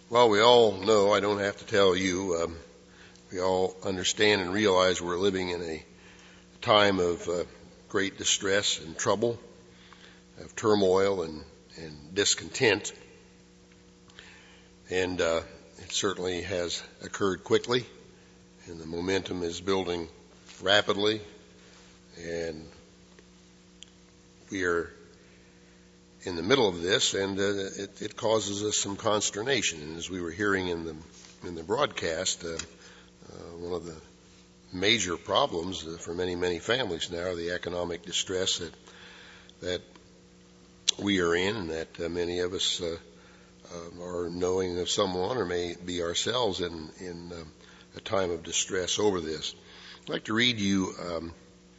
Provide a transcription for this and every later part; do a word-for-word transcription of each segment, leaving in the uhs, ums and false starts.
Well, we all know, I don't have to tell you, um, we all understand and realize we're living in a time of uh, great distress and trouble, of turmoil and, and discontent. And uh, it certainly has occurred quickly, and the momentum is building rapidly, and we are in the middle of this, and uh, it, it causes us some consternation. And as we were hearing in the in the broadcast, uh, uh, one of the major problems uh, for many many families now are the economic distress that that we are in, and that uh, many of us uh, uh, are knowing of someone or may be ourselves in in uh, a time of distress over this. I'd like to read you Um,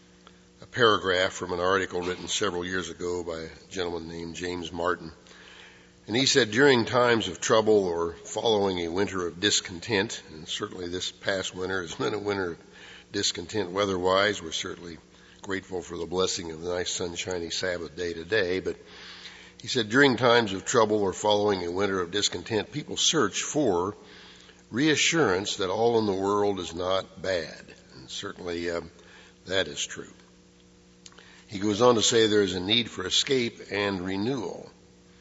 a paragraph from an article written several years ago by a gentleman named James Martin. And he said, during times of trouble or following a winter of discontent, and certainly this past winter has been a winter of discontent weather-wise. We're certainly grateful for the blessing of the nice sunshiny Sabbath day today. But he said, during times of trouble or following a winter of discontent, people search for reassurance that all in the world is not bad. And certainly um, that is true. He goes on to say there is a need for escape and renewal.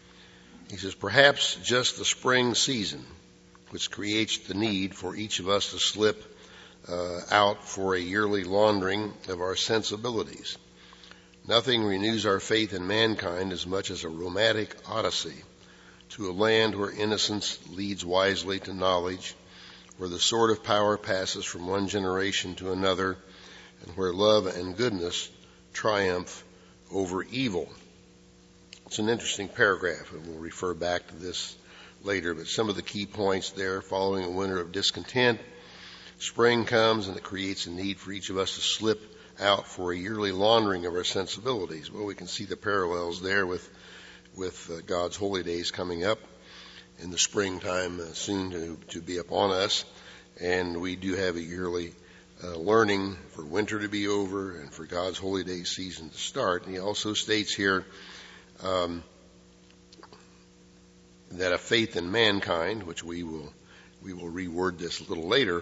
He says, perhaps just the spring season, which creates the need for each of us to slip uh, out for a yearly laundering of our sensibilities. Nothing renews our faith in mankind as much as a romantic odyssey to a land where innocence leads wisely to knowledge, where the sword of power passes from one generation to another, and where love and goodness triumph over evil. It's an interesting paragraph, and we'll refer back to this later, but some of the key points there: following a winter of discontent, spring comes and it creates a need for each of us to slip out for a yearly laundering of our sensibilities. Well, we can see the parallels there with with uh, God's holy days coming up in the springtime uh, soon to, to be upon us, and we do have a yearly Uh, learning for winter to be over and for God's holy day season to start. And he also states here um, that a faith in mankind, which we will we will reword this a little later,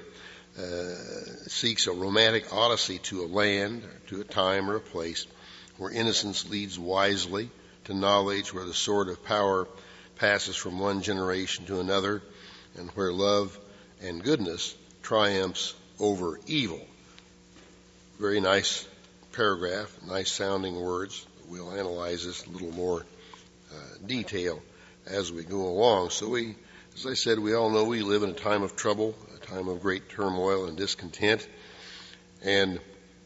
uh, seeks a romantic odyssey to a land, or to a time or a place where innocence leads wisely to knowledge, where the sword of power passes from one generation to another, and where love and goodness triumphs over evil. Very nice paragraph, nice sounding words. We'll analyze this in a little more uh, detail as we go along. So we, as I said, we all know we live in a time of trouble, a time of great turmoil and discontent, and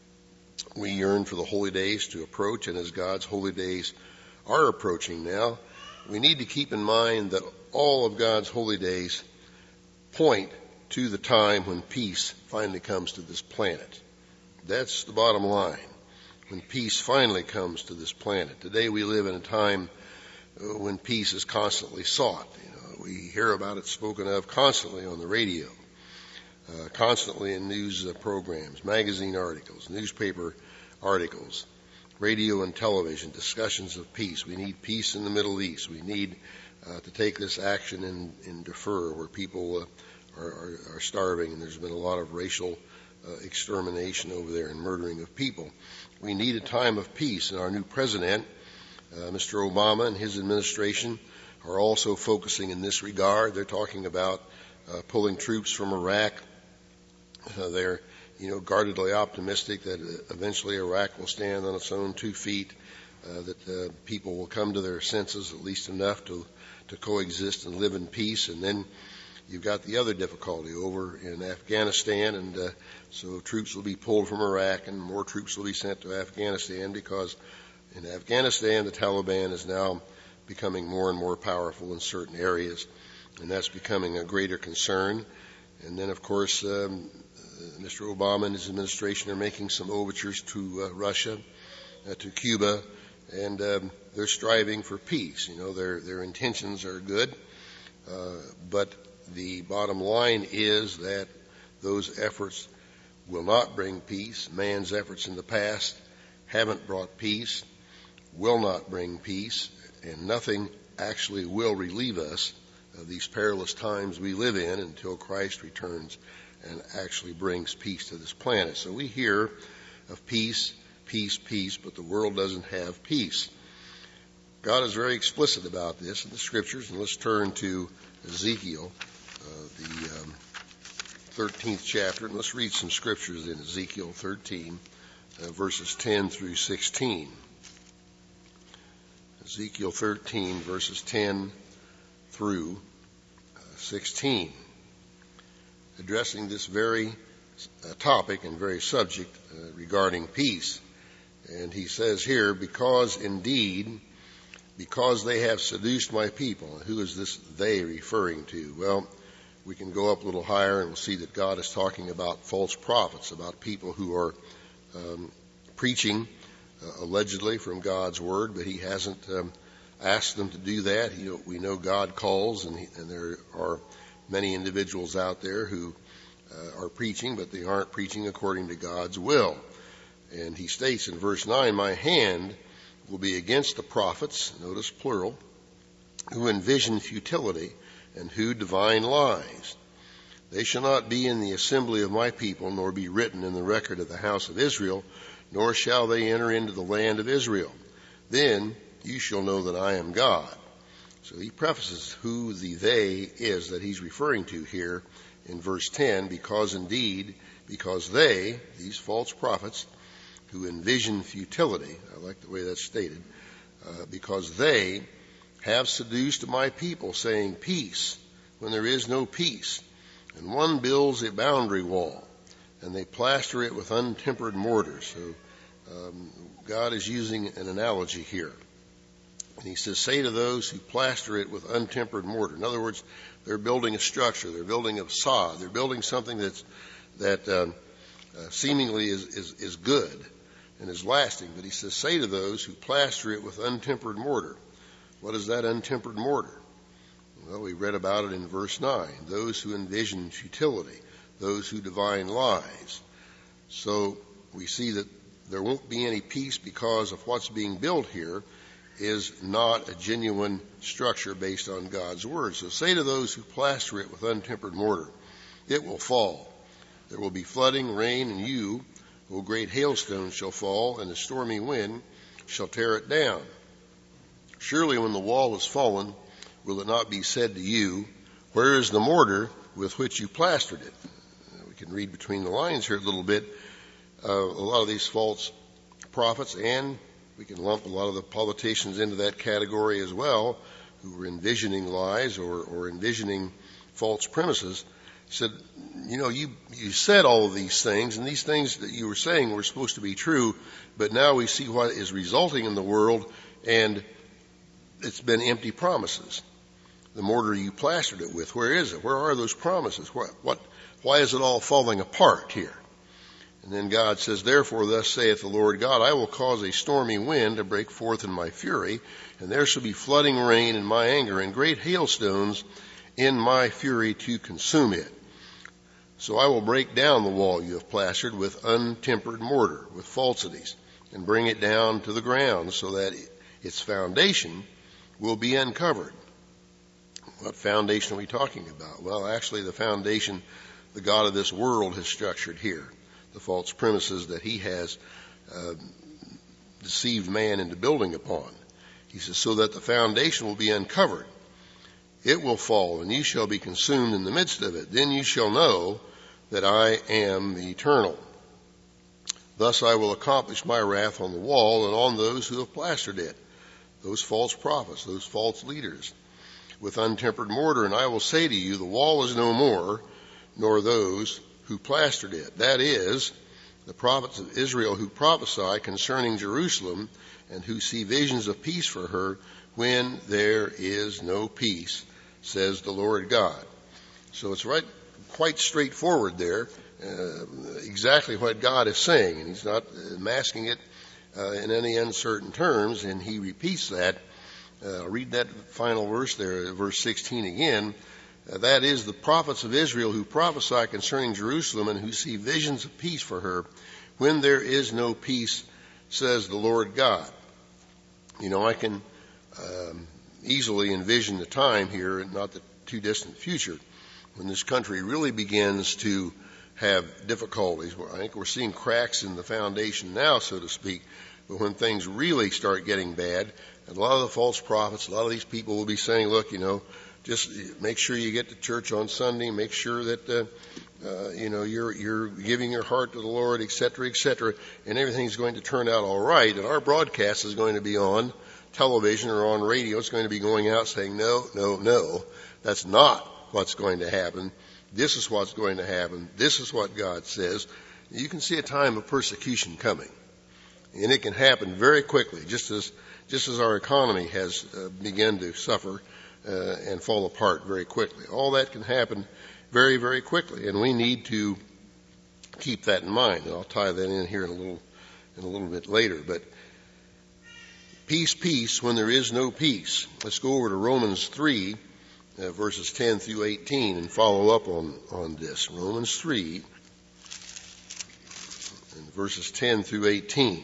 we yearn for the holy days to approach. And as God's holy days are approaching now, we need to keep in mind that all of God's holy days point to the time when peace finally comes to this planet. That's the bottom line. When peace finally comes to this planet. Today we live in a time when peace is constantly sought. You know, we hear about it spoken of constantly on the radio, uh, constantly in news uh, programs, magazine articles, newspaper articles, radio and television, discussions of peace. We need peace in the Middle East. We need uh, to take this action in, in Darfur, where people uh, Are, are, are starving, and there's been a lot of racial uh, extermination over there and murdering of people. We need a time of peace, and our new president, uh, Mister Obama, and his administration are also focusing in this regard. They're talking about uh, pulling troops from Iraq. Uh, they're, you know, guardedly optimistic that uh, eventually Iraq will stand on its own two feet, uh, that uh, people will come to their senses at least enough to to coexist and live in peace, and then you've got the other difficulty over in Afghanistan, and uh, so troops will be pulled from Iraq and more troops will be sent to Afghanistan, because in Afghanistan the Taliban is now becoming more and more powerful in certain areas, and that's becoming a greater concern. And then, of course, um, Mister Obama and his administration are making some overtures to uh, Russia, uh, to Cuba, and um, they're striving for peace. You know, their their intentions are good, uh, but the bottom line is that those efforts will not bring peace. Man's efforts in the past haven't brought peace, will not bring peace, and nothing actually will relieve us of these perilous times we live in until Christ returns and actually brings peace to this planet. So we hear of peace, peace, peace, but the world doesn't have peace. God is very explicit about this in the Scriptures, and let's turn to Ezekiel, uh, the um, thirteenth chapter, and let's read some Scriptures in Ezekiel thirteen, uh, verses ten through sixteen. Ezekiel thirteen, verses ten through sixteen, addressing this very uh, topic and very subject uh, regarding peace. And he says here, because indeed, because they have seduced my people. And who is this they referring to? Well, we can go up a little higher and we'll see that God is talking about false prophets, about people who are um, preaching uh, allegedly from God's word, but he hasn't um, asked them to do that. He, we know God calls, and, he, and there are many individuals out there who uh, are preaching, but they aren't preaching according to God's will. And he states in verse nine, my hand will be against the prophets, notice plural, who envision futility and who divine lies. They shall not be in the assembly of my people, nor be written in the record of the house of Israel, nor shall they enter into the land of Israel. Then you shall know that I am God. So he prefaces who the they is that he's referring to here in verse ten, because indeed, because they, these false prophets, who envision futility, I like the way that's stated, uh, because they have seduced my people, saying peace, when there is no peace. And one builds a boundary wall, and they plaster it with untempered mortar. So um, God is using an analogy here. And he says, say to those who plaster it with untempered mortar. In other words, they're building a structure. They're building a facade. They're building something that's, that um, uh, seemingly is, is, is good and is lasting. But he says, say to those who plaster it with untempered mortar. What is that untempered mortar? Well, we read about it in verse nine. Those who envision futility, those who divine lies. So we see that there won't be any peace because of what's being built here is not a genuine structure based on God's word. So say to those who plaster it with untempered mortar, it will fall. There will be flooding, rain, and you, O great hailstones, shall fall, and the stormy wind shall tear it down. Surely when the wall is fallen, will it not be said to you, where is the mortar with which you plastered it? We can read between the lines here a little bit. Uh, a lot of these false prophets, and we can lump a lot of the politicians into that category as well, who were envisioning lies or, or envisioning false premises, said, you know, you, you said all of these things, and these things that you were saying were supposed to be true, but now we see what is resulting in the world, and it's been empty promises. The mortar you plastered it with, where is it? Where are those promises? What, what, why is it all falling apart here? And then God says, therefore, thus saith the Lord God, I will cause a stormy wind to break forth in my fury, and there shall be flooding rain in my anger, and great hailstones in my fury to consume it. So I will break down the wall you have plastered with untempered mortar, with falsities, and bring it down to the ground, so that its foundation will be uncovered. What foundation are we talking about? Well, actually, the foundation the God of this world has structured here. The false premises that he has uh, deceived man into building upon. He says, so that the foundation will be uncovered. It will fall, and ye shall be consumed in the midst of it. Then ye shall know that I am the Eternal. Thus I will accomplish my wrath on the wall and on those who have plastered it, those false prophets, those false leaders, with untempered mortar. And I will say to you, the wall is no more, nor those who plastered it. That is, the prophets of Israel who prophesy concerning Jerusalem and who see visions of peace for her when there is no peace, says the Lord God. So it's right, quite straightforward there, uh, exactly what God is saying, and he's not masking it uh, in any uncertain terms, and he repeats that. Uh, read that final verse there, verse sixteen again. Uh, that is, the prophets of Israel who prophesy concerning Jerusalem and who see visions of peace for her when there is no peace, says the Lord God. You know, I can um, easily envision the time here, not that too distant future, when this country really begins to have difficulties. I think we're seeing cracks in the foundation now, so to speak, but when things really start getting bad, and a lot of the false prophets, a lot of these people will be saying, look, you know, just make sure you get to church on Sunday, make sure that, uh, uh, you know, you're, you're giving your heart to the Lord, et cetera, et cetera, and everything's going to turn out all right, and our broadcast is going to be on television or on radio. It's going to be going out saying, no, no, no, that's not what's going to happen. This is what's going to happen. This is what God says. You can see a time of persecution coming. And it can happen very quickly, just as, just as our economy has uh, begun to suffer uh, and fall apart very quickly. All that can happen very, very quickly. And we need to keep that in mind. And I'll tie that in here in a little, in a little bit later. But peace, peace, when there is no peace. Let's go over to Romans three. Uh, verses ten through eighteen and follow up on, on this. Romans three and verses ten through eighteen.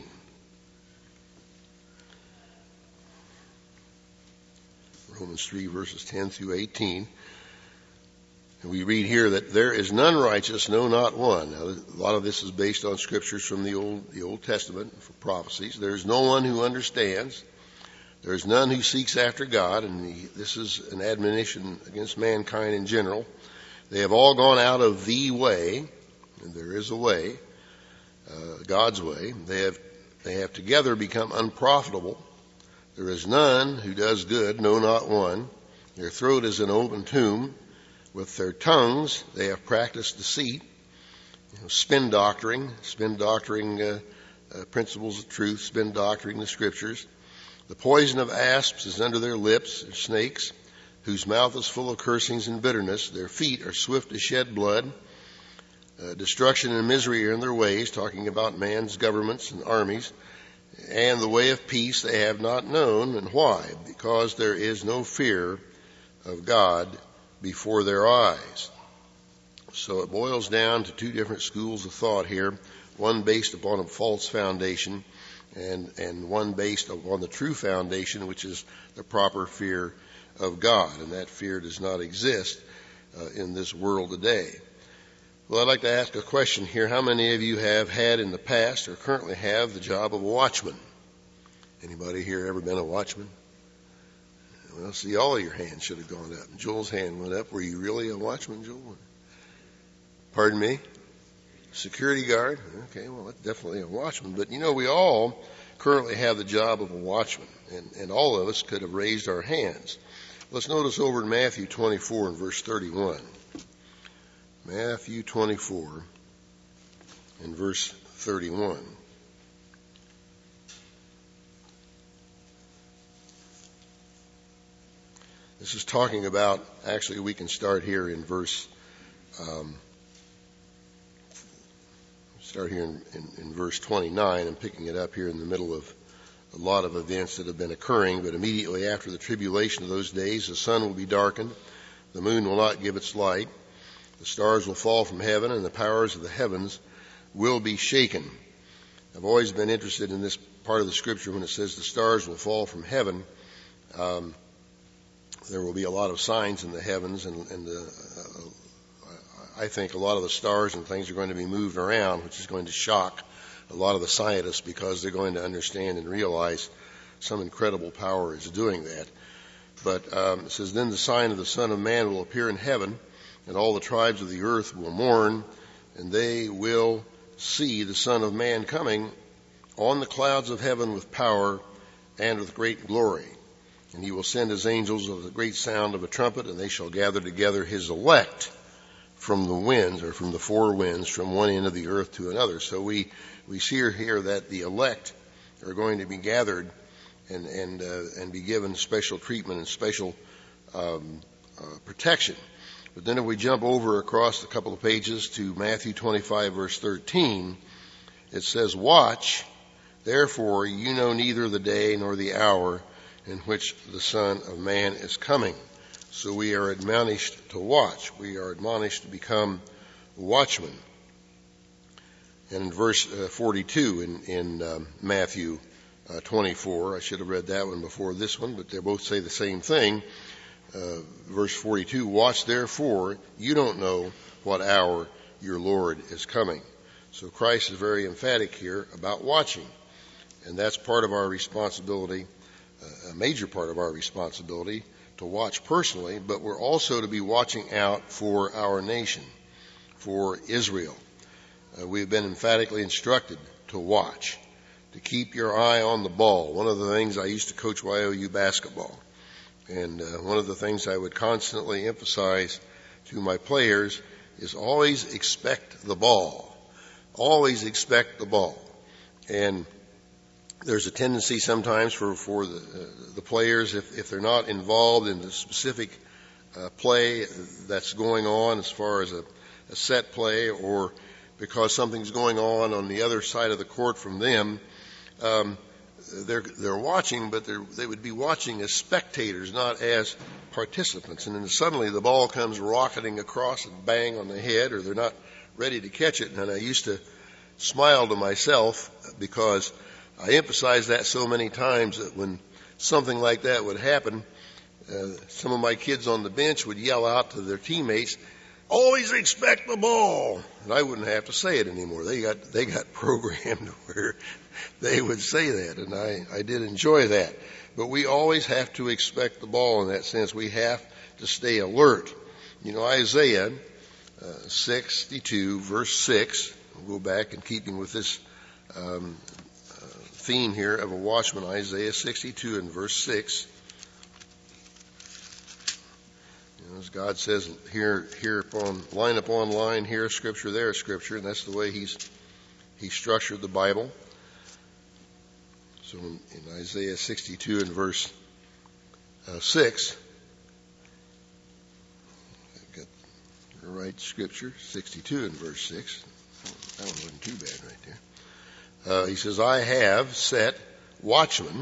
Romans three verses ten through eighteen. And we read here that there is none righteous, no, not one. Now, a lot of this is based on scriptures from the Old, the Old Testament, for prophecies. There is no one who understands. There is none who seeks after God, and the, this is an admonition against mankind in general. They have all gone out of the way, and there is a way, uh, God's way. They have, they have together become unprofitable. There is none who does good, no, not one. Their throat is an open tomb. With their tongues they have practiced deceit, you know, spin doctoring, spin doctoring uh, uh, principles of truth, spin doctoring the scriptures. The poison of asps is under their lips, they're snakes, whose mouth is full of cursings and bitterness. Their feet are swift to shed blood. Uh, destruction and misery are in their ways, talking about man's governments and armies. And the way of peace they have not known. And why? Because there is no fear of God before their eyes. So it boils down to two different schools of thought here, one based upon a false foundation, and, and one based upon the true foundation, which is the proper fear of God. And that fear does not exist uh, in this world today. Well, I'd like to ask a question here. How many of you have had in the past or currently have the job of a watchman? Anybody here ever been a watchman? Well, see, all of your hands should have gone up. Joel's hand went up. Were you really a watchman, Joel? Pardon me? Security guard? Okay, well, that's definitely a watchman. But, you know, we all currently have the job of a watchman, and, and all of us could have raised our hands. Let's notice over in Matthew twenty-four and verse thirty-one. Matthew twenty-four and verse thirty-one. This is talking about, actually we can start here in verse, um, start here in, in, in verse twenty-nine. I'm picking it up here in the middle of a lot of events that have been occurring. But immediately after the tribulation of those days, the sun will be darkened, the moon will not give its light, the stars will fall from heaven, and the powers of the heavens will be shaken. I've always been interested in this part of the scripture when it says the stars will fall from heaven. Um, there will be a lot of signs in the heavens, and, and uh, I think a lot of the stars and things are going to be moved around, which is going to shock a lot of the scientists because they're going to understand and realize some incredible power is doing that. But um, it says, then the sign of the Son of Man will appear in heaven, and all the tribes of the earth will mourn, and they will see the Son of Man coming on the clouds of heaven with power and with great glory. And he will send his angels with a great sound of a trumpet, and they shall gather together his elect from the winds, or from the four winds, from one end of the earth to another. So we, we see here that the elect are going to be gathered and, and, uh, and be given special treatment and special um, uh, protection. But then if we jump over across a couple of pages to Matthew twenty-five, verse thirteen, it says, watch, therefore you know neither the day nor the hour in which the Son of Man is coming. So we are admonished to watch. We are admonished to become watchmen. And in verse uh, forty-two in, in um, Matthew uh, twenty-four, I should have read that one before this one, but they both say the same thing. Uh, verse forty-two, watch therefore, you don't know what hour your Lord is coming. So Christ is very emphatic here about watching. And that's part of our responsibility, uh, a major part of our responsibility, to watch personally, but we're also to be watching out for our nation, for Israel. Uh, we've been emphatically instructed to watch, to keep your eye on the ball. One of the things, I used to coach Y O U basketball, and uh, one of the things I would constantly emphasize to my players is always expect the ball. Always expect the ball. And there's a tendency sometimes for, for the, uh, the players, if, if they're not involved in the specific uh, play that's going on as far as a, a set play, or because something's going on on the other side of the court from them, um, they're, they're watching, but they're, they would be watching as spectators, not as participants. And then suddenly the ball comes rocketing across and bang on the head, or they're not ready to catch it. And I used to smile to myself because I emphasized that so many times that when something like that would happen, uh, some of my kids on the bench would yell out to their teammates, always expect the ball. And I wouldn't have to say it anymore. They got, they got programmed where they would say that, and I, I did enjoy that. But we always have to expect the ball in that sense. We have to stay alert. You know, Isaiah uh, sixty-two, verse six, we'll go back and keeping with this um, uh, theme here of a watchman, Isaiah sixty-two and verse six. You know, as God says, here, here upon, line upon line, here scripture, there scripture, and that's the way he's, he structured the Bible. So in, in Isaiah sixty-two and verse uh, six, I've got the right scripture, sixty-two and verse six. That one wasn't too bad right there. Uh, he says, I have set watchmen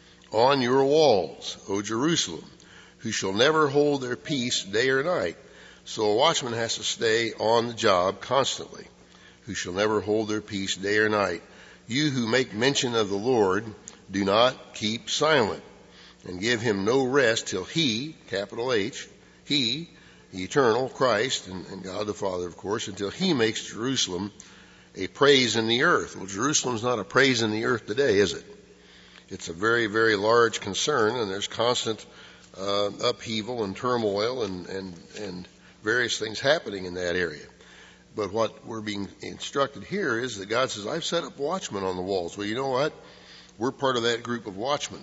on your walls, O Jerusalem, who shall never hold their peace day or night. So a watchman has to stay on the job constantly, who shall never hold their peace day or night. You who make mention of the Lord, do not keep silent, and give him no rest till he, capital H, he, the eternal Christ, and, and God the Father, of course, until he makes Jerusalem a praise in the earth. Well, Jerusalem's not a praise in the earth today, is it? It's a very, very large concern, and there's constant uh, upheaval and turmoil and, and, and various things happening in that area. But what we're being instructed here is that God says, I've set up watchmen on the walls. Well, you know what? We're part of that group of watchmen.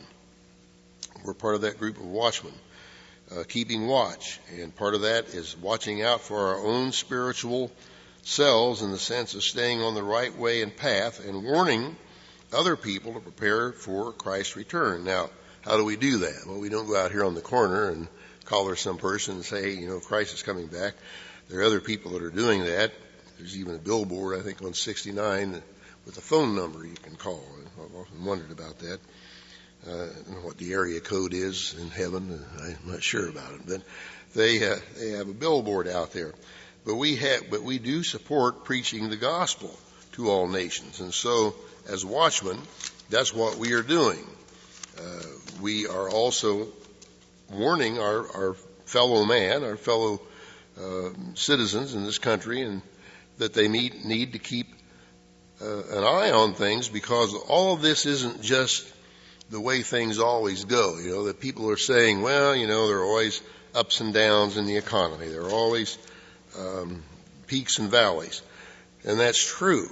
We're part of that group of watchmen, uh, keeping watch. And part of that is watching out for our own spiritual selves in the sense of staying on the right way and path and warning other people to prepare for Christ's return. Now, how do we do that? Well, we don't go out here on the corner and collar some person and say, you know, Christ is coming back. There are other people that are doing that. There's even a billboard, I think, on sixty-nine with a phone number you can call. I've often wondered about that. Uh, I don't know what the area code is in heaven. I'm not sure about it. But they, uh, they have a billboard out there. But we have, but we do support preaching the gospel to all nations. And so, as watchmen, that's what we are doing. Uh, we are also warning our, our fellow man, our fellow uh, citizens in this country, and that they meet, need to keep uh, an eye on things, because all of this isn't just the way things always go. You know, that people are saying, well, you know, there are always ups and downs in the economy. There are always um, peaks and valleys. And that's true.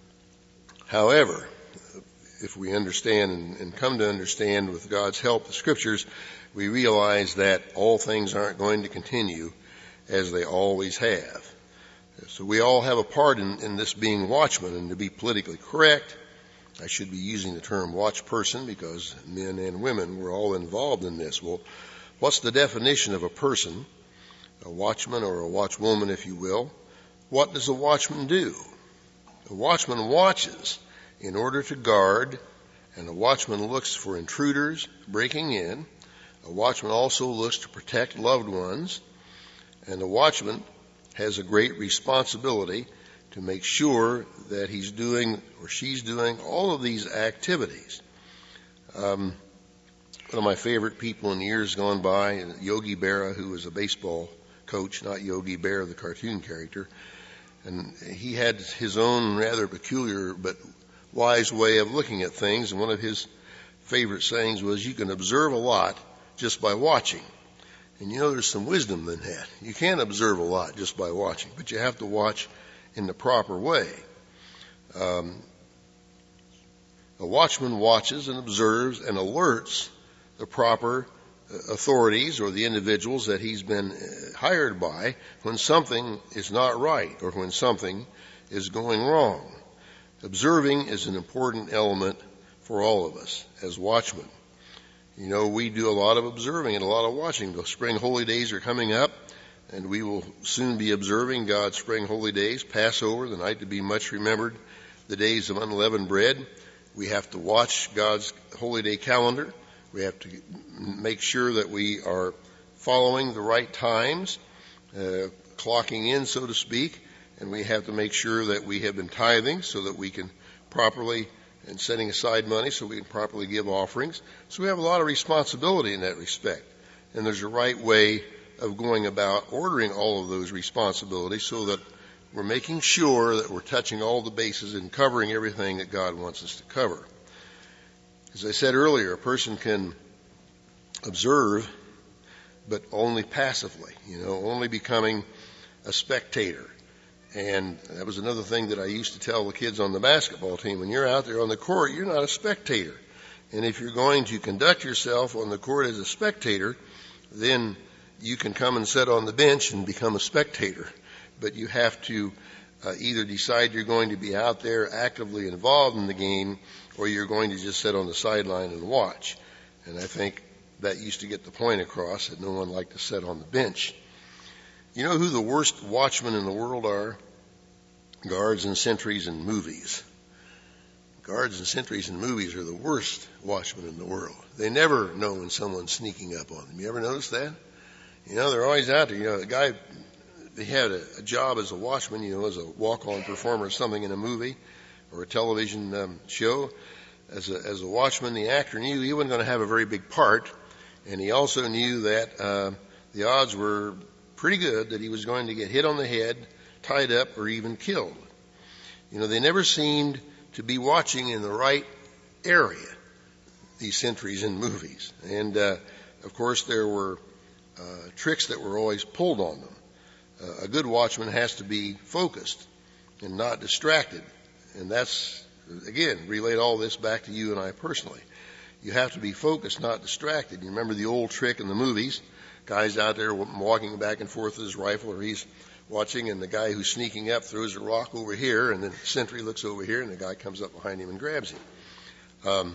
However, if we understand and, and come to understand with God's help the Scriptures, we realize that all things aren't going to continue as they always have. So we all have a part in, in this being watchmen, and to be politically correct, I should be using the term watch person, because men and women, we're all involved in this. Well, what's the definition of a person, a watchman or a watchwoman, if you will? What does a watchman do? A watchman watches in order to guard, and a watchman looks for intruders breaking in. A watchman also looks to protect loved ones, and a watchman has a great responsibility to make sure that he's doing or she's doing all of these activities. Um, One of my favorite people in years gone by, Yogi Berra, who was a baseball coach, not Yogi Bear, the cartoon character. And he had his own rather peculiar but wise way of looking at things. And one of his favorite sayings was, you can observe a lot just by watching. And you know, there's some wisdom in that. You can't observe a lot just by watching, but you have to watch in the proper way. Um, a watchman watches and observes and alerts the proper authorities or the individuals that he's been hired by when something is not right or when something is going wrong. Observing is an important element for all of us as watchmen. You know, we do a lot of observing and a lot of watching. The spring holy days are coming up, and we will soon be observing God's spring holy days, Passover, the night to be much remembered, the days of unleavened bread. We have to watch God's holy day calendar. We have to make sure that we are following the right times, uh, clocking in, so to speak, and we have to make sure that we have been tithing so that we can properly, and setting aside money so we can properly give offerings. So we have a lot of responsibility in that respect. And there's a right way of going about ordering all of those responsibilities so that we're making sure that we're touching all the bases and covering everything that God wants us to cover. As I said earlier, a person can observe, but only passively, you know, only becoming a spectator. And that was another thing that I used to tell the kids on the basketball team. When you're out there on the court, you're not a spectator. And if you're going to conduct yourself on the court as a spectator, then you can come and sit on the bench and become a spectator. But you have to uh, either decide you're going to be out there actively involved in the game, or you're going to just sit on the sideline and watch. And I think that used to get the point across that no one liked to sit on the bench. You know who the worst watchmen in the world are? Guards and sentries in movies. Guards and sentries in movies are the worst watchmen in the world. They never know when someone's sneaking up on them. You ever notice that? You know, they're always out there. You know, the guy, they had a, a job as a watchman, you know, as a walk-on performer or something in a movie or a television um, show. As a, as a watchman, the actor knew he wasn't going to have a very big part, and he also knew that uh, the odds were pretty good that he was going to get hit on the head, tied up, or even killed. You know, they never seemed to be watching in the right area, these sentries in movies. And, uh, of course, there were uh, tricks that were always pulled on them. Uh, a good watchman has to be focused and not distracted. And that's, again, relate all this back to you and I personally. You have to be focused, not distracted. You remember the old trick in the movies? Guy's out there walking back and forth with his rifle, or he's watching, and the guy who's sneaking up throws a rock over here, and then the sentry looks over here, and the guy comes up behind him and grabs him. Um,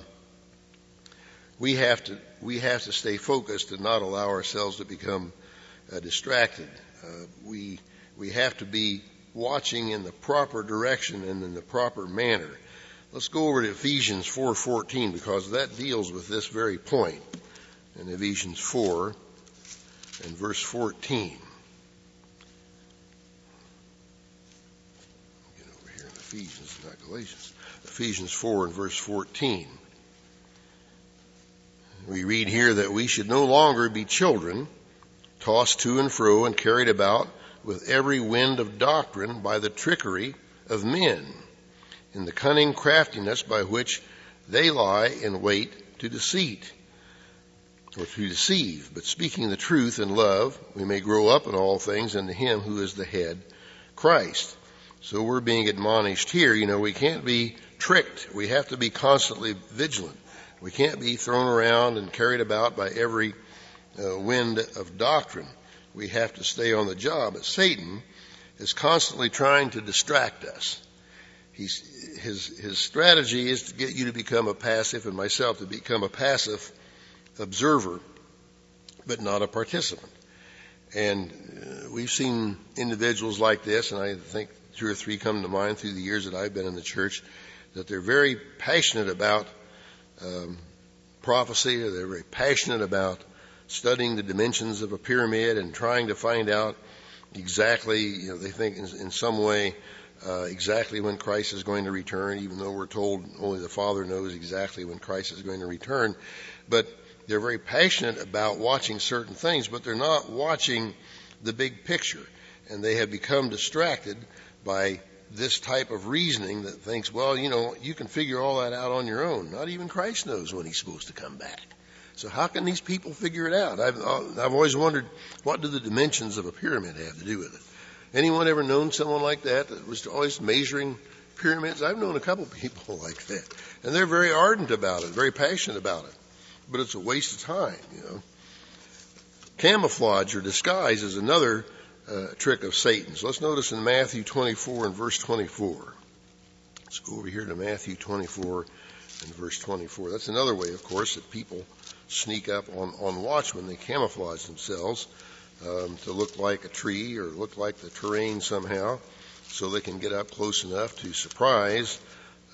we have to we have to stay focused and not allow ourselves to become uh, distracted. Uh, we we have to be watching in the proper direction and in the proper manner. Let's go over to Ephesians four fourteen, because that deals with this very point. In Ephesians four and verse fourteen. Get over here in Ephesians, not Galatians. Ephesians four and verse fourteen. We read here that we should no longer be children, tossed to and fro and carried about with every wind of doctrine by the trickery of men, in the cunning craftiness by which they lie in wait to deceit, or to deceive. But speaking the truth in love, we may grow up in all things into Him who is the head, Christ. So we're being admonished here. You know, we can't be tricked. We have to be constantly vigilant. We can't be thrown around and carried about by every uh, wind of doctrine. We have to stay on the job. But Satan is constantly trying to distract us. He's, his, his strategy is to get you to become a passive, and myself to become a passive observer, but not a participant. And uh, we've seen individuals like this, and I think two or three come to mind through the years that I've been in the church, that they're very passionate about um, prophecy, or they're very passionate about studying the dimensions of a pyramid and trying to find out exactly, you know, they think in, in some way uh, exactly when Christ is going to return, even though we're told only the Father knows exactly when Christ is going to return. But they're very passionate about watching certain things, but they're not watching the big picture. And they have become distracted by this type of reasoning that thinks, well, you know, you can figure all that out on your own. Not even Christ knows when he's supposed to come back. So how can these people figure it out? I've, I've always wondered, what do the dimensions of a pyramid have to do with it? Anyone ever known someone like that that was always measuring pyramids? I've known a couple people like that. And they're very ardent about it, very passionate about it. But it's a waste of time, you know. Camouflage or disguise is another uh, trick of Satan's. Let's notice in Matthew twenty-four and verse twenty-four. Let's go over here to Matthew twenty-four and verse twenty-four. That's another way, of course, that people sneak up on, on watchmen. They camouflage themselves um, to look like a tree or look like the terrain somehow, so they can get up close enough to surprise uh,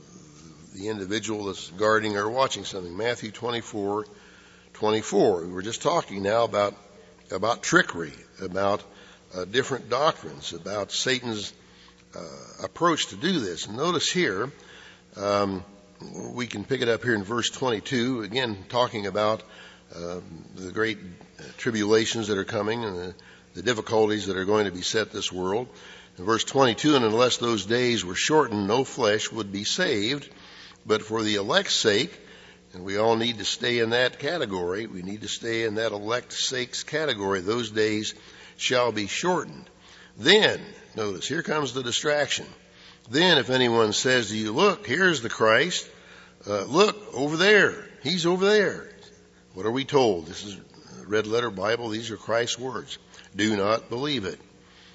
the individual that's guarding or watching something. Matthew twenty-four, twenty-four. We were just talking now about about trickery, about uh, different doctrines, about Satan's uh, approach to do this. And notice here, um, we can pick it up here in verse twenty-two, again talking about uh, the great tribulations that are coming and the, the difficulties that are going to beset this world. In verse twenty-two, and unless those days were shortened, no flesh would be saved, but for the elect's sake, and we all need to stay in that category, we need to stay in that elect's sake's category, those days shall be shortened. Then, notice, here comes the distraction. Then if anyone says to you, look, here's the Christ, uh, look, over there, he's over there. What are we told? This is a red letter Bible, these are Christ's words. Do not believe it.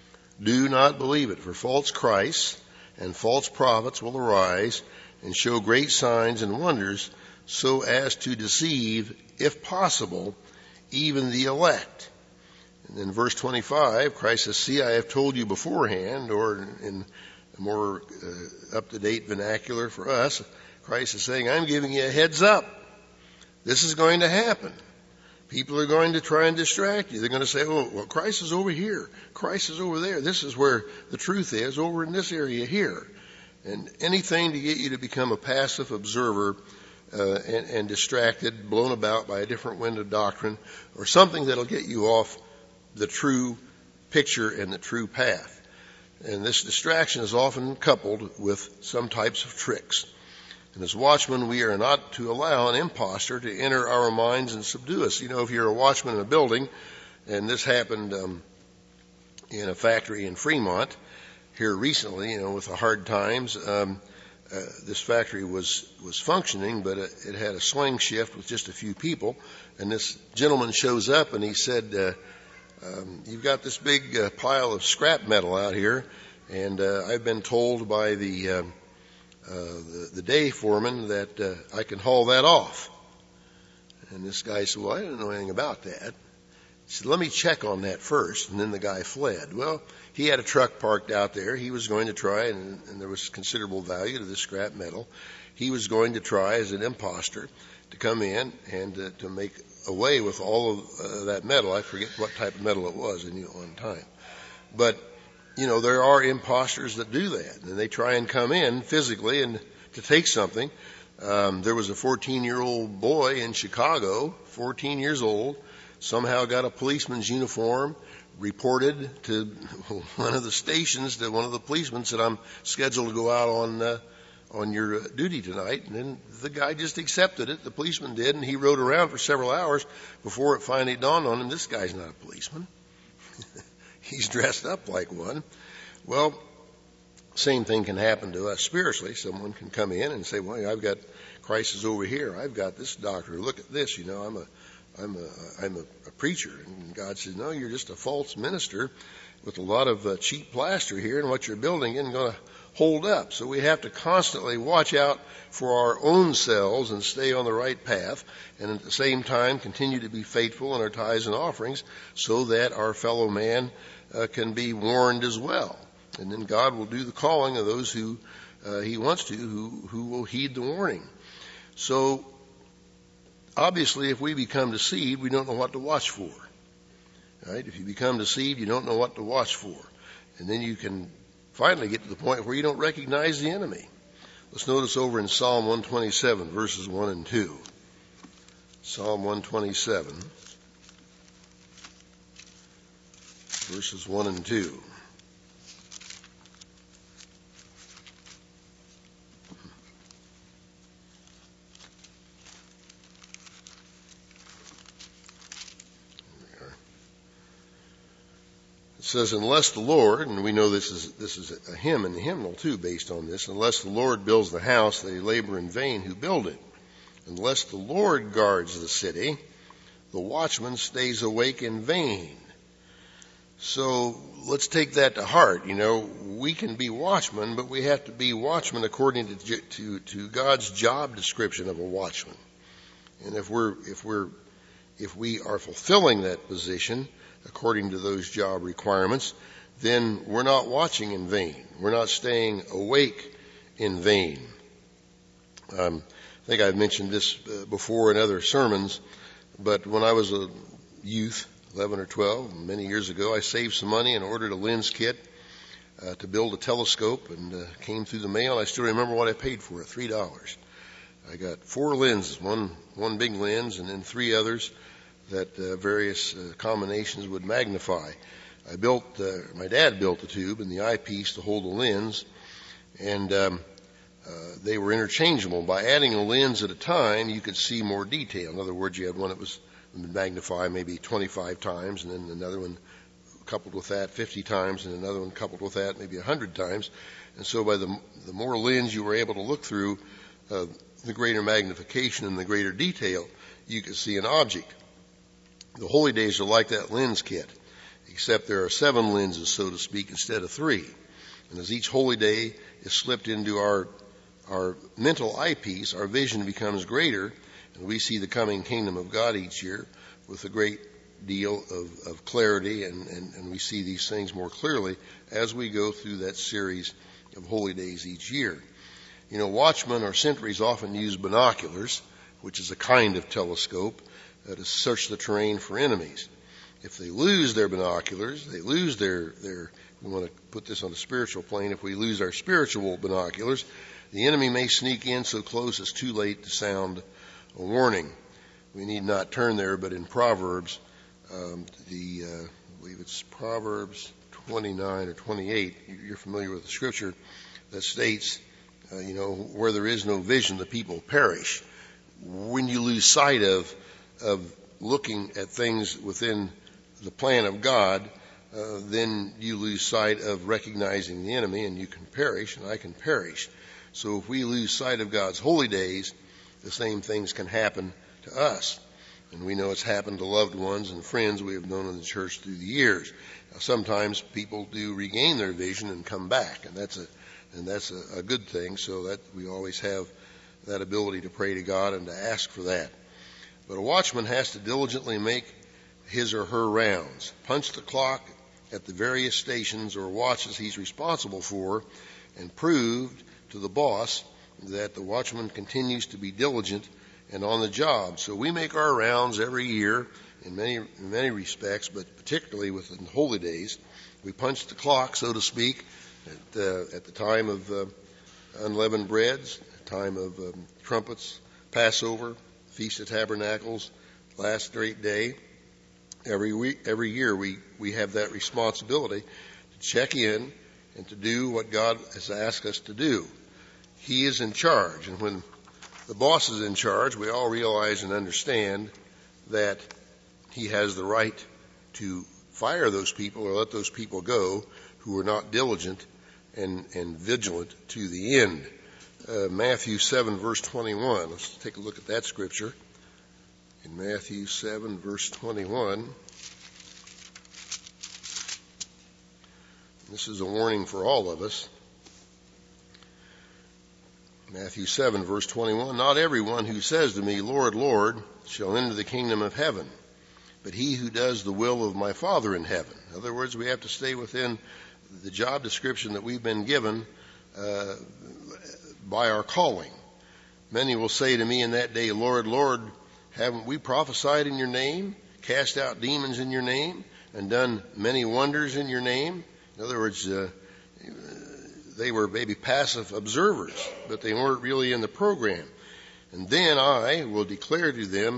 Do not believe it, for false Christs and false prophets will arise and show great signs and wonders, so as to deceive, if possible, even the elect. And then verse twenty-five, Christ says, see, I have told you beforehand, or in more uh, up-to-date vernacular for us, Christ is saying, I'm giving you a heads up. This is going to happen. People are going to try and distract you. They're going to say, oh, well, Christ is over here. Christ is over there. This is where the truth is, over in this area here. And anything to get you to become a passive observer uh, and, and distracted, blown about by a different wind of doctrine, or something that'll get you off the true picture and the true path. And this distraction is often coupled with some types of tricks. And as watchmen, we are not to allow an impostor to enter our minds and subdue us. You know, if you're a watchman in a building, and this happened um, in a factory in Fremont here recently, you know, with the hard times, um, uh, this factory was, was functioning, but it, it had a swing shift with just a few people. And this gentleman shows up and he said, uh, um, you've got this big uh, pile of scrap metal out here, and uh, I've been told by the... Uh, Uh, the, the day foreman that uh, I can haul that off. And this guy said, well, I don't know anything about that. He said, let me check on that first. And then the guy fled. Well, he had a truck parked out there. He was going to try, and, and there was considerable value to this scrap metal. He was going to try as an imposter to come in and uh, to make away with all of uh, that metal. I forget what type of metal it was, I knew at one time. But you know, there are imposters that do that, and they try and come in physically and to take something. Um, there was a fourteen-year-old boy in Chicago, fourteen years old, somehow got a policeman's uniform, reported to one of the stations, to one of the policemen, said, I'm scheduled to go out on uh, on your uh, duty tonight. And then the guy just accepted it, the policeman did, and he rode around for several hours before it finally dawned on him, this guy's not a policeman. He's dressed up like one. Well, same thing can happen to us spiritually. Someone can come in and say, well, I've got Christ is over here. I've got this doctor. Look at this. You know, I'm a, I'm a, I'm a, a preacher. And God says, no, you're just a false minister with a lot of uh, cheap plaster here, and what you're building isn't going to hold up. So we have to constantly watch out for our own selves and stay on the right path, and at the same time continue to be faithful in our tithes and offerings so that our fellow man uh, can be warned as well. And then God will do the calling of those who uh, he wants to, who, who will heed the warning. So obviously if we become deceived, we don't know what to watch for. Right? If you become deceived, you don't know what to watch for. And then you can finally get to the point where you don't recognize the enemy. Let's notice over in Psalm one twenty-seven, verses one and two. Psalm one twenty-seven, verses one and two. It says, unless the Lord, and we know this is this is a hymn and a hymnal too based on this, unless the Lord builds the house, they labor in vain who build it. Unless the Lord guards the city, the watchman stays awake in vain. So let's take that to heart. You know, we can be watchmen, but we have to be watchmen according to, to, to God's job description of a watchman. And if we're, if we're, if we are fulfilling that position according to those job requirements, then we're not watching in vain. We're not staying awake in vain. Um, I think I've mentioned this uh, before in other sermons, but when I was a youth, eleven or twelve, many years ago, I saved some money and ordered a lens kit uh, to build a telescope, and uh, came through the mail. I still remember what I paid for it, three dollars. I got four lenses, one one big lens, and then three others that uh, various uh, combinations would magnify. I built, uh, my dad built the tube and the eyepiece to hold the lens, and um, uh, they were interchangeable. By adding a lens at a time, you could see more detail. In other words, you had one that was magnify maybe twenty-five times, and then another one coupled with that fifty times, and another one coupled with that maybe one hundred times. And so by the, the more lens you were able to look through, uh, the greater magnification and the greater detail you could see an object. The holy days are like that lens kit, except there are seven lenses, so to speak, instead of three. And as each holy day is slipped into our our mental eyepiece, our vision becomes greater, and we see the coming kingdom of God each year with a great deal of, of clarity, and, and, and we see these things more clearly as we go through that series of holy days each year. You know, watchmen or sentries often use binoculars, which is a kind of telescope, uh, to search the terrain for enemies. If they lose their binoculars, they lose their, their, we want to put this on a spiritual plane, if we lose our spiritual binoculars, the enemy may sneak in so close it's too late to sound a warning. We need not turn there, but in Proverbs, um, the, uh, I believe it's Proverbs twenty-nine or twenty-eight, you're familiar with the scripture that states, uh, you know, where there is no vision, the people perish. When you lose sight of, of looking at things within the plan of God, uh, then you lose sight of recognizing the enemy, and you can perish, and I can perish. So if we lose sight of God's holy days, the same things can happen to us. And we know it's happened to loved ones and friends we have known in the church through the years. Now, sometimes people do regain their vision and come back, and that's a and that's a, a good thing, so that we always have that ability to pray to God and to ask for that. But a watchman has to diligently make his or her rounds, punch the clock at the various stations or watches he's responsible for, and prove to the boss that the watchman continues to be diligent and on the job. So we make our rounds every year in many in many respects, but particularly within holy days. We punch the clock, so to speak, at, uh, at the time of uh, unleavened breads, time of um, trumpets, Passover, Feast of Tabernacles, last great day. Every week, every year we, we have that responsibility to check in and to do what God has asked us to do. He is in charge, and when the boss is in charge, we all realize and understand that he has the right to fire those people or let those people go who are not diligent and, and vigilant to the end. Uh, Matthew seven, verse twenty-one. Let's take a look at that scripture. In Matthew seven, verse twenty-one, this is a warning for all of us. Matthew seven, verse twenty-one, not everyone who says to me, Lord, Lord, shall enter the kingdom of heaven, but he who does the will of my Father in heaven. In other words, we have to stay within the job description that we've been given uh, by our calling. Many will say to me in that day, Lord, Lord, haven't we prophesied in your name, cast out demons in your name, and done many wonders in your name? In other words, uh, they were maybe passive observers, but they weren't really in the program. And then I will declare to them,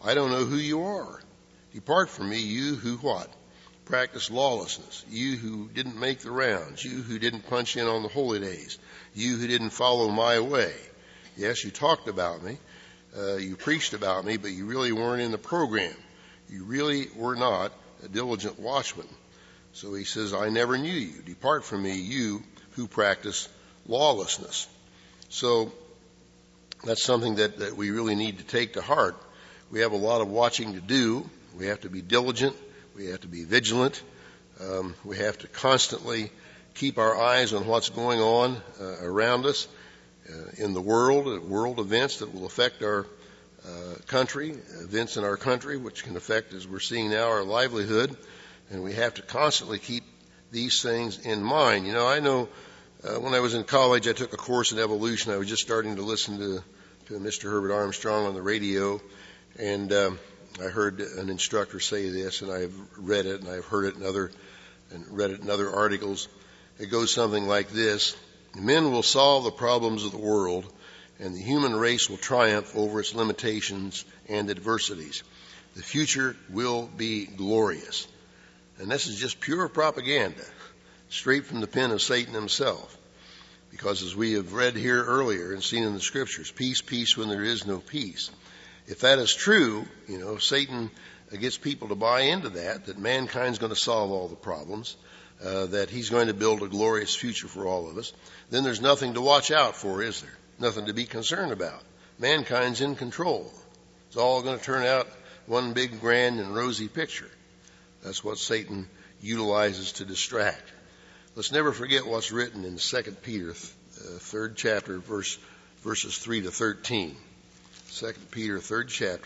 I don't know who you are. Depart from me, you who what? Practice lawlessness. You who didn't make the rounds. You who didn't punch in on the holy days. You who didn't follow my way. Yes, you talked about me. Uh, you preached about me, but you really weren't in the program. You really were not a diligent watchman. So he says, I never knew you. Depart from me, you who practice lawlessness. So that's something that, that we really need to take to heart. We have a lot of watching to do. We have to be diligent. We have to be vigilant. Um, we have to constantly keep our eyes on what's going on uh, around us uh, in the world, uh, world events that will affect our uh, country, events in our country which can affect, as we're seeing now, our livelihood. And we have to constantly keep these things in mind. You know, I know uh, when I was in college, I took a course in evolution. I was just starting to listen to, to Mister Herbert Armstrong on the radio, and um, I heard an instructor say this, and I've read it, and I've heard it in other, and read it in other articles. It goes something like this: men will solve the problems of the world, and the human race will triumph over its limitations and adversities. The future will be glorious. And this is just pure propaganda, straight from the pen of Satan himself. Because as we have read here earlier and seen in the scriptures, peace, peace when there is no peace. If that is true, you know, if Satan gets people to buy into that, that mankind's going to solve all the problems, uh, that he's going to build a glorious future for all of us, then there's nothing to watch out for, is there? Nothing to be concerned about. Mankind's in control. It's all going to turn out one big, grand, and rosy picture. That's what Satan utilizes to distract. Let's never forget what's written in Second Peter, uh, third chapter, verse, verses three to thirteen. Second Peter, third chapter,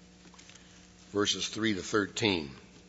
verses three to thirteen.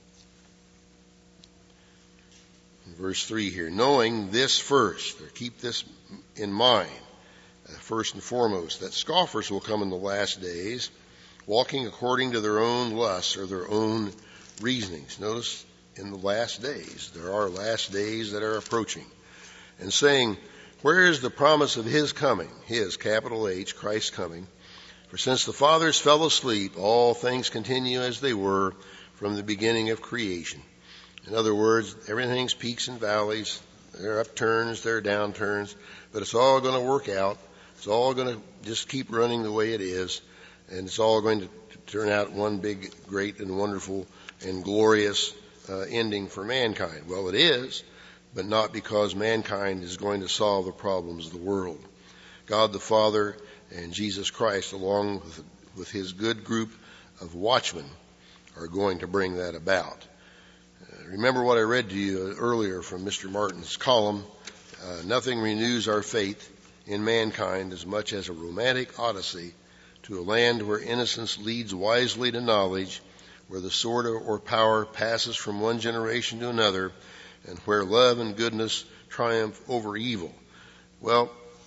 Verse three here. Knowing this first, or keep this in mind, uh, first and foremost, that scoffers will come in the last days, walking according to their own lusts or their own reasonings. Notice, in the last days, there are last days that are approaching, and saying, where is the promise of his coming? His, capital H, Christ's coming. For since the fathers fell asleep, all things continue as they were from the beginning of creation. In other words, everything's peaks and valleys. There are upturns, there are downturns, but it's all going to work out. It's all going to just keep running the way it is, and it's all going to turn out one big, great, and wonderful and glorious uh, ending for mankind. Well, it is, but not because mankind is going to solve the problems of the world. God the Father and Jesus Christ, along with, with his good group of watchmen, are going to bring that about. Uh, remember what I read to you earlier from Mister Martin's column. Uh, nothing renews our faith in mankind as much as a romantic odyssey to a land where innocence leads wisely to knowledge, where the sword or power passes from one generation to another, and where love and goodness triumph over evil. Well,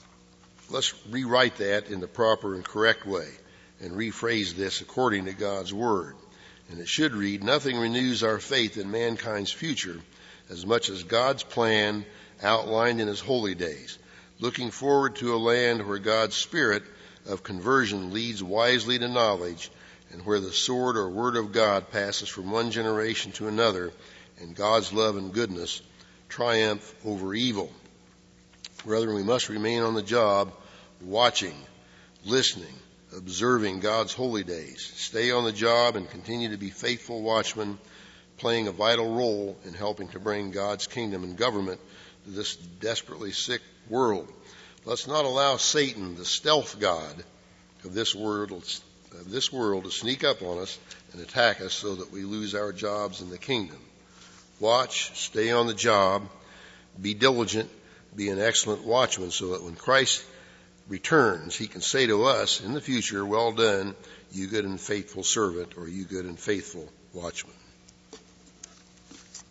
let's rewrite that in the proper and correct way and rephrase this according to God's Word. And it should read, nothing renews our faith in mankind's future as much as God's plan outlined in his holy days, looking forward to a land where God's Spirit of conversion leads wisely to knowledge, and where the sword or word of God passes from one generation to another, and God's love and goodness triumph over evil. Brethren, we must remain on the job, watching, listening, observing God's holy days. Stay on the job and continue to be faithful watchmen, playing a vital role in helping to bring God's kingdom and government to this desperately sick world. Let's not allow Satan, the stealth god of this world, of this world, to sneak up on us and attack us so that we lose our jobs in the kingdom. Watch, stay on the job, be diligent, be an excellent watchman, so that when Christ returns, he can say to us in the future, well done, you good and faithful servant, or you good and faithful watchman.